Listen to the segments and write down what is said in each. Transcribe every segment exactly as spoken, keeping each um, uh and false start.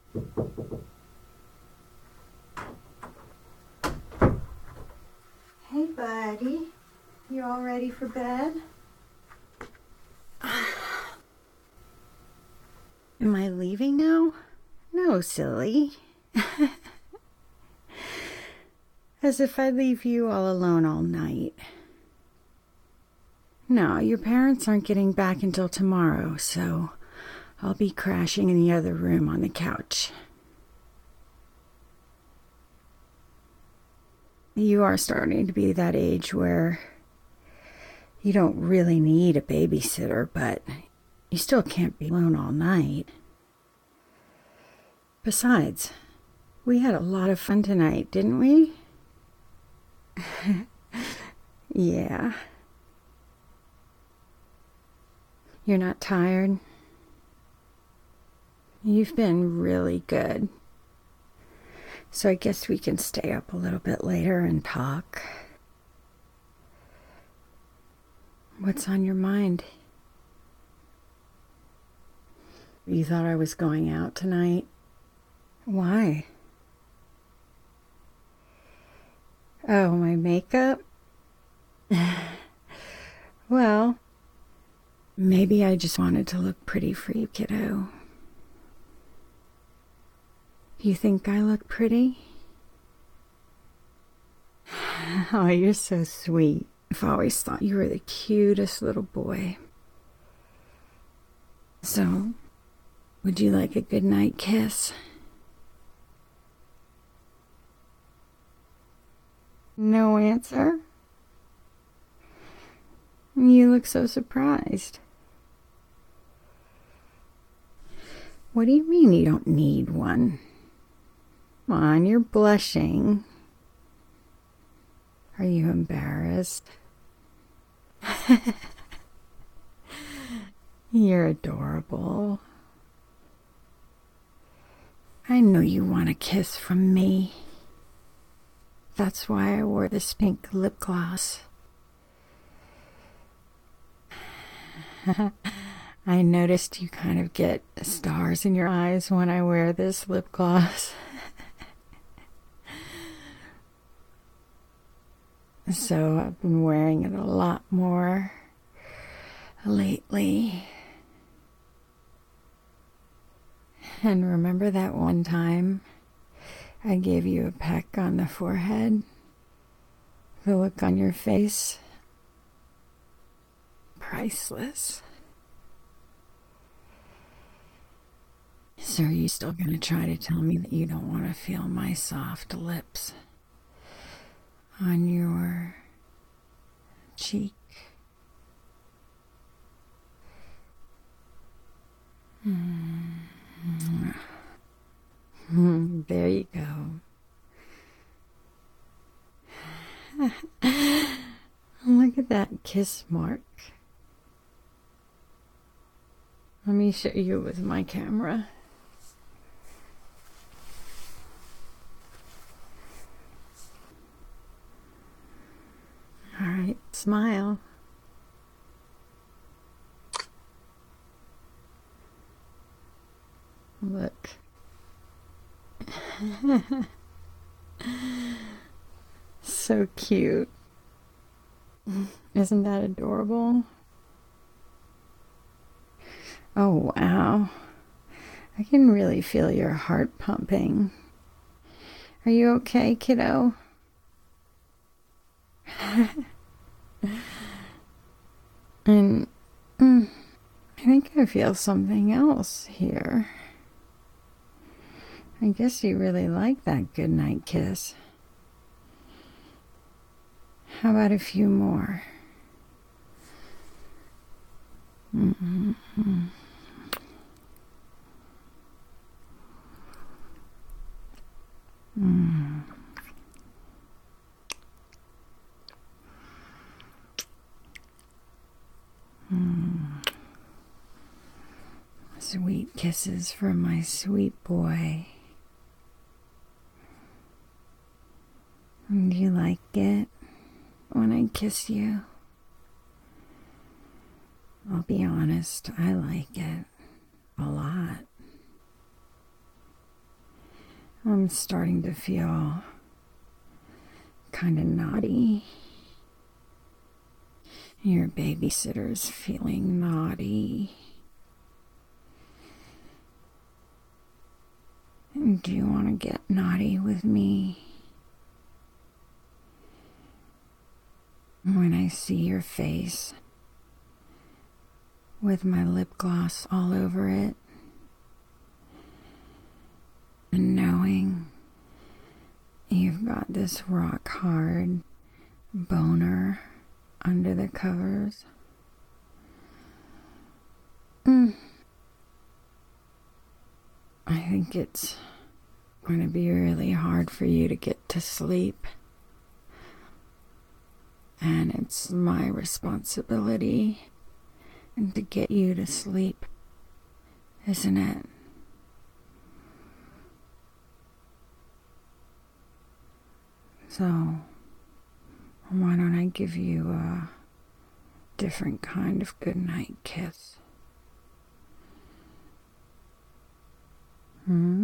Hey, buddy. You all ready for bed? Am I leaving now? No, silly. As if I leave you all alone all night. No, your parents aren't getting back until tomorrow, so I'll be crashing in the other room on the couch. You are starting to be that age where you don't really need a babysitter, but you still can't be alone all night. Besides, we had a lot of fun tonight, didn't we? Yeah. You're not tired? You've been really good. So I guess we can stay up a little bit later and talk. What's on your mind? You thought I was going out tonight? Why? Oh, my makeup? Well, maybe I just wanted to look pretty for you, kiddo. You think I look pretty? Oh, you're so sweet. I've always thought you were the cutest little boy. So, would you like a goodnight kiss? No answer? You look so surprised. What do you mean you don't need one? Come on, you're blushing. Are you embarrassed? You're adorable. I know you want a kiss from me. That's why I wore this pink lip gloss. I noticed you kind of get stars in your eyes when I wear this lip gloss. So I've been wearing it a lot more lately. And remember that one time I gave you a peck on the forehead? The look on your face? Priceless. So are you still going to try to tell me that you don't want to feel my soft lips on your cheek? Mm. There you go. Look at that kiss mark. Let me show you with my camera. All right, smile. Look. So cute. Isn't that adorable? Oh, wow. I can really feel your heart pumping. Are you okay, kiddo? And mm, I think I feel something else here. I guess you really like that goodnight kiss. How about a few more? Mm-hmm. Mm. Mm. Sweet kisses from my sweet boy. Do you like it when I kiss you? I'll be honest, I like it a lot. I'm starting to feel kind of naughty. Your babysitter's feeling naughty. Do you want to get naughty with me? When I see your face with my lip gloss all over it, and knowing you've got this rock hard boner under the covers. Mm. I think it's going to be really hard for you to get to sleep. And it's my responsibility to get you to sleep, isn't it? So, why don't I give you a different kind of goodnight kiss? Hmm?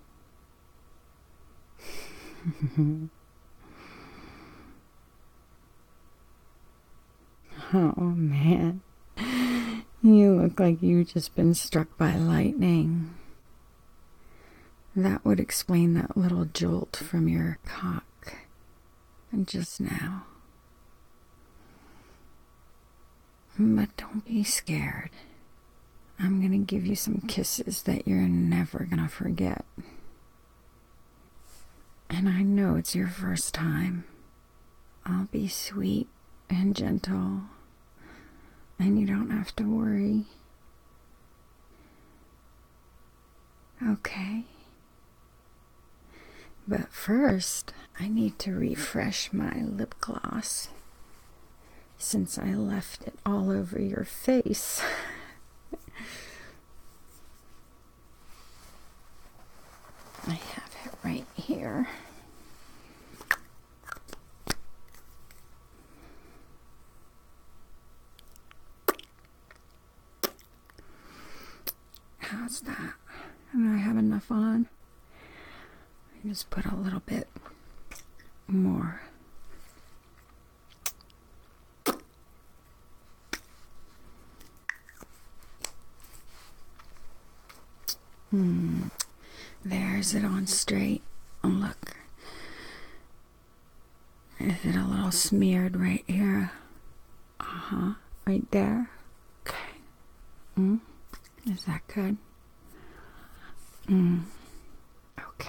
Oh, man. You look like you've just been struck by lightning. That would explain that little jolt from your cock just now. But don't be scared. I'm gonna give you some kisses that you're never gonna forget. And I know it's your first time. I'll be sweet and gentle, and you don't have to worry. Okay? But first, I need to refresh my lip gloss, since I left it all over your face. I have it right here. How's that? Do I have enough on? I just put a little bit more. Hmm. There's it on straight. Oh, look. Is it a little smeared right here? Uh-huh. Right there. Okay. Mm. Is that good? Mm. Okay.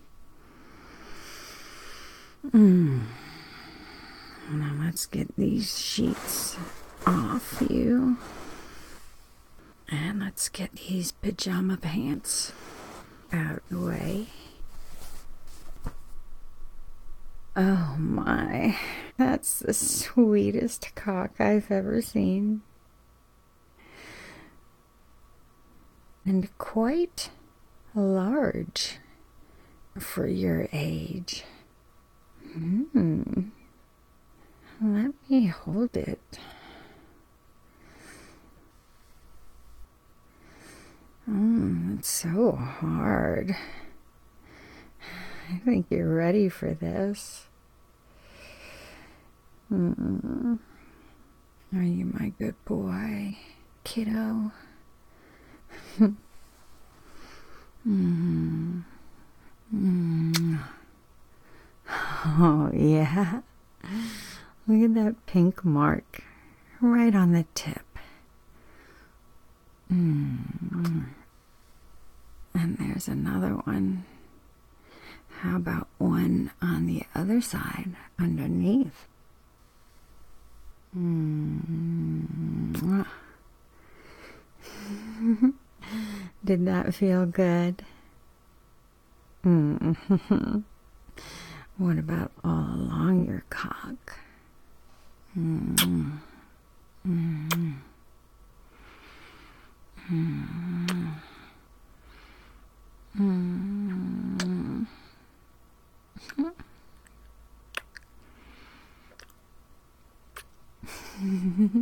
Mm. Now let's get these sheets off you. And let's get these pajama pants out of the way. Oh my, that's the sweetest cock I've ever seen. And quite large for your age. Hmm. Let me hold it. Mm, it's so hard. I think you're ready for this. Mm. Are you my good boy, kiddo? mm. Mm. Oh, yeah. Look at that pink mark right on the tip. Mm. And there's another one. How about one on the other side, underneath? Mm. Did that feel good? Mm. What about all along your cock? Mm. Mm. Mm. Mm.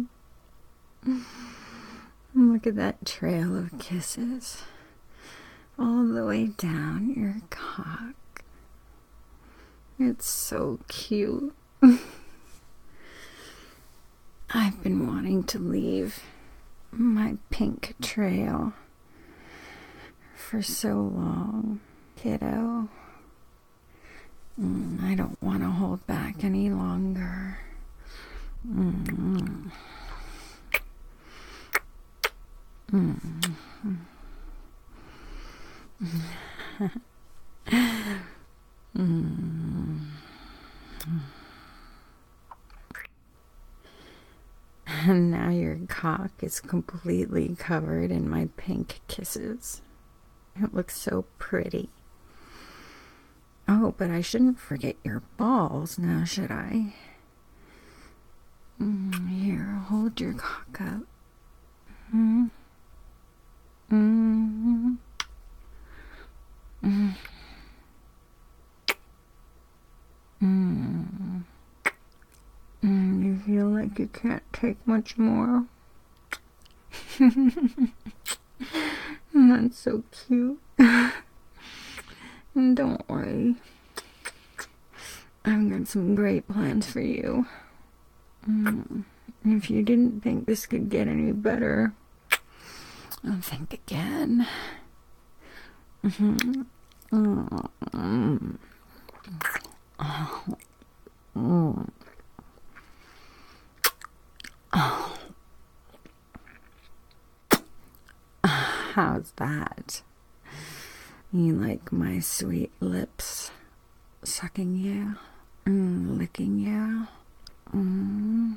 Look at that trail of kisses all the way down your cock. It's so cute. I've been wanting to leave my pink trail for so long, kiddo. Mm, I don't want to hold back any longer. Mm. Mm. Mm. And now your cock is completely covered in my pink kisses. It looks so pretty. Oh, but I shouldn't forget your balls now, should I? Mm, here, hold your cock up. Mm. Mm. Mm. Mm. Mm. You feel like you can't take much more? That's so cute. And don't worry, I've got some great plans for you. Mm. If you didn't think this could get any better, I'll think again. Mm-hmm. Mm. Mm. Oh. Mm. Oh. How's that? You like my sweet lips sucking you, mm, licking you? Mm.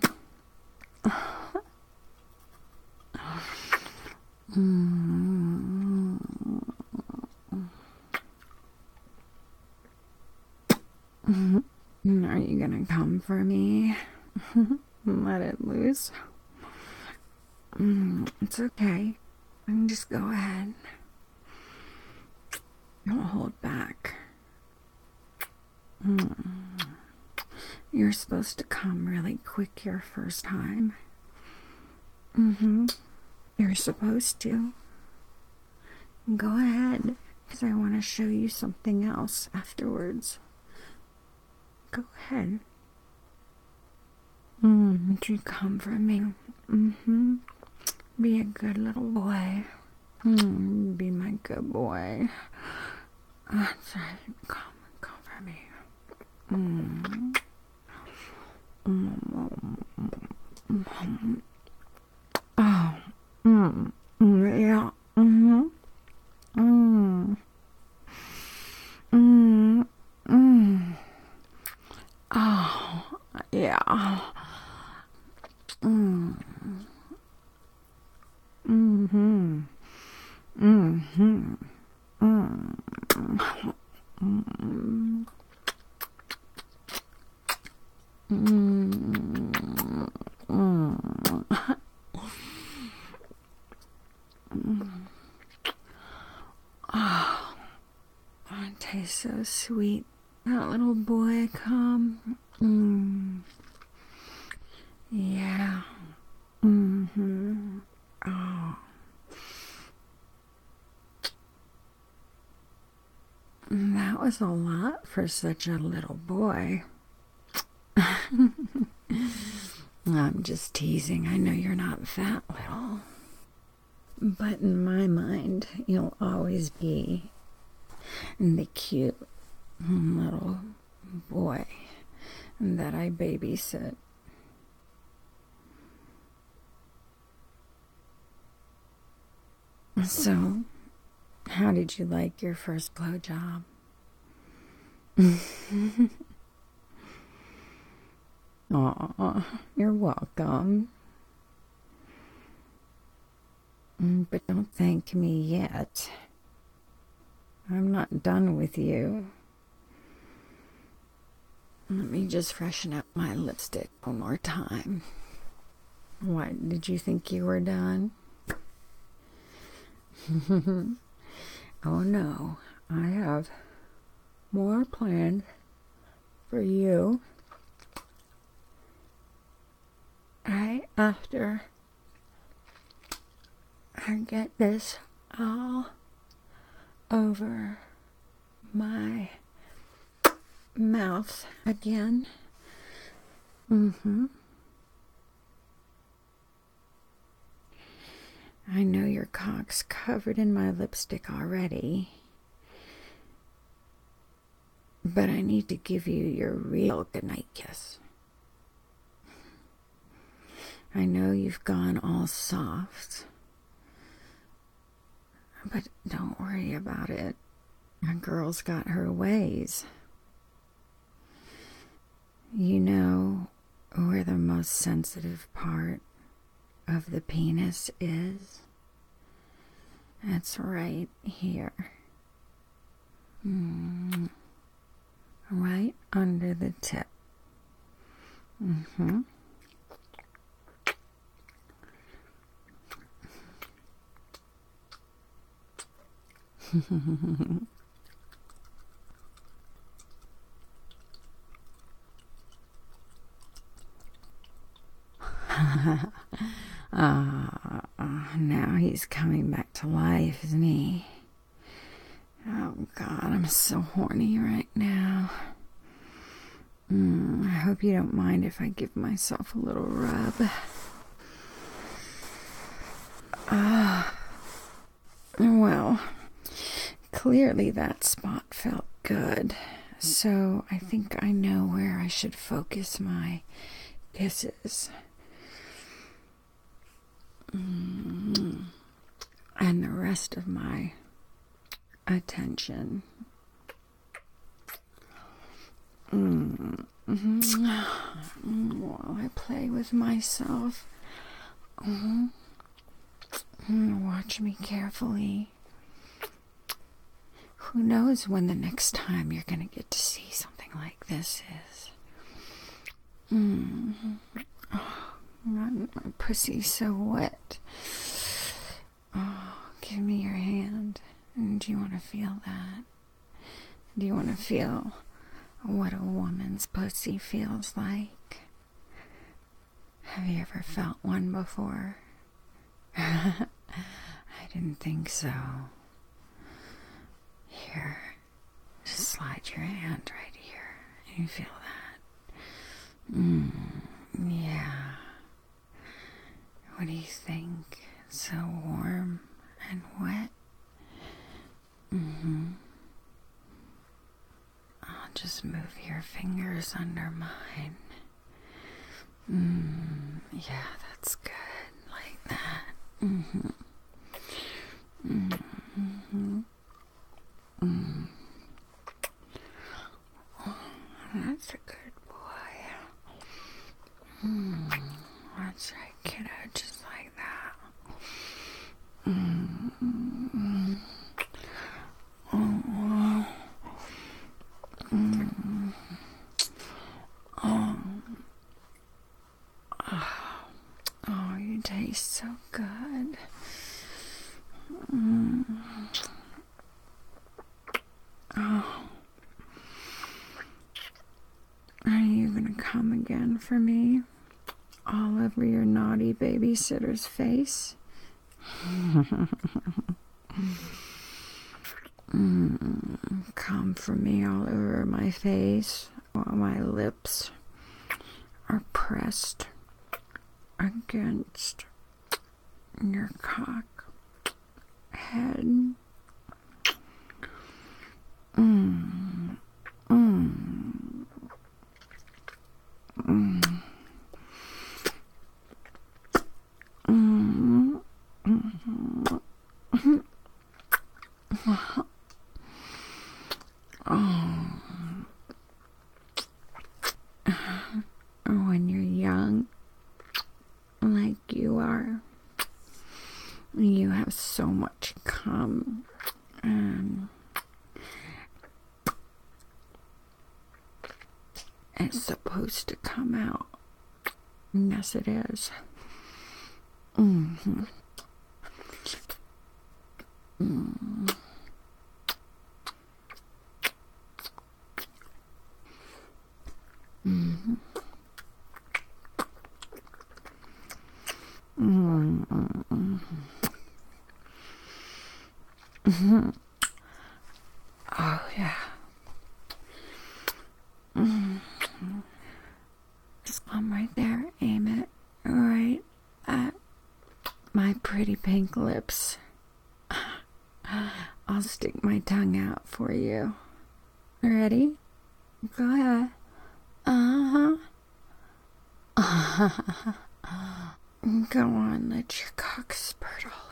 Mm. Mm. Are you gonna come for me? Let it loose? Mm. It's okay. Just go ahead. Don't hold back. Mm. You're supposed to come really quick your first time. Mm-hmm. You're supposed to. Go ahead, because I want to show you something else afterwards. Go ahead. Mm, won't you come for me? Mm-hmm. Be a good little boy. Mm, be my good boy. That's right. Come, come for me. Mm. Mm. Mm. Oh. Mm. Mm. Yeah. Mm-hmm. Mm. Mm. Mm. Oh. Yeah. Mm. Mm-hmm. Mm-hmm. Mm. Mm. Mm. Mm. Mm. Oh, it tastes so sweet. That little boy come. Mm. Yeah. Mm-hmm. Oh. That was a lot for such a little boy. I'm just teasing. I know you're not that little. But in my mind, you'll always be the cute little boy that I babysit. So, how did you like your first blowjob? Aw, you're welcome. But don't thank me yet. I'm not done with you. Let me just freshen up my lipstick one more time. What, did you think you were done? Oh no, I have more planned for you right after I get this all over my mouth again. Mm-hmm. I know your cock's covered in my lipstick already, but I need to give you your real goodnight kiss. I know you've gone all soft, but don't worry about it. A girl's got her ways. You know where the most sensitive part of the penis is? It's right here. Mm. Right under the tip. Mm-hmm. Ah, uh, now he's coming back to life, isn't he? Oh, God, I'm so horny right now. Mm, I hope you don't mind if I give myself a little rub. Ah, well, clearly that spot felt good, so I think I know where I should focus my kisses. Mm, and the rest of my attention. Mm, mm, while I play with myself. Mm, watch me carefully. Who knows when the next time you're going to get to see something like this is. Mm. Oh, my, my pussy's so wet. Oh, give me your hand. Do you want to feel that? Do you want to feel what a woman's pussy feels like? Have you ever felt one before? I didn't think so. Here, just slide your hand right here. You feel that? Mm, yeah. What do you think? It's so warm and wet. Mm-hmm. I'll just move your fingers under mine. Mm, yeah, that's good. Like that. Mm-hmm. Mm-hmm. Mm. Oh, that's a good boy. Mm, that's right, kiddo, just like that. Mm. Oh. Mm. Oh. Oh, you taste so good. Mm. Oh. Are you gonna come again for me? All over your naughty babysitter's face? Mm. Come for me all over my face while my lips are pressed against your cock head. Mm. Mm. Mm. Mm. Mm. Oh. When you're young, like you are, you have so much cum, and it's supposed to come out. Yes, it is. Mm-hmm. Mm. Mm-hmm. Mm-hmm. Mm-hmm. my pretty pink lips. I'll stick my tongue out for you. Ready? Go ahead. Uh-huh. Uh-huh. Go on, let your cock spurt all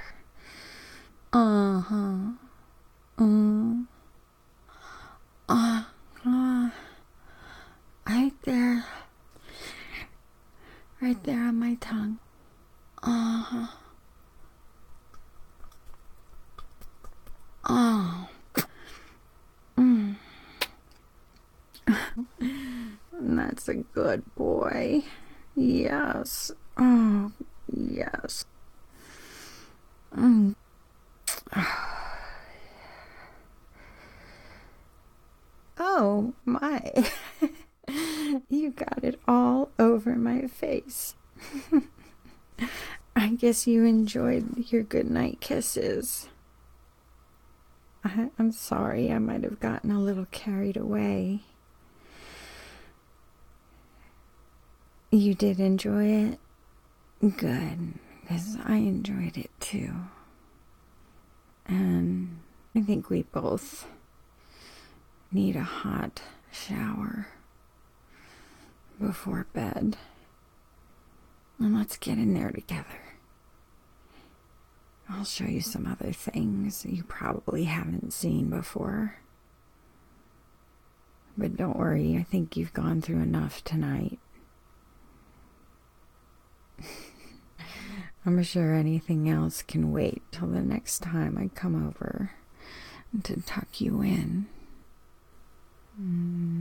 over. Uh-huh. Mm. Uh-huh. Right there. Right there on my tongue. Uh-huh. Oh. Mm. That's a good boy. Yes. Oh, yes. Mm. Oh, my. You got it all over my face. I guess you enjoyed your goodnight kisses. I, I'm sorry, I might have gotten a little carried away. You did enjoy it? Good, because I enjoyed it too. And I think we both need a hot shower before bed. And let's get in there together. I'll show you some other things you probably haven't seen before. But don't worry, I think you've gone through enough tonight. I'm sure anything else can wait till the next time I come over to tuck you in. Mm.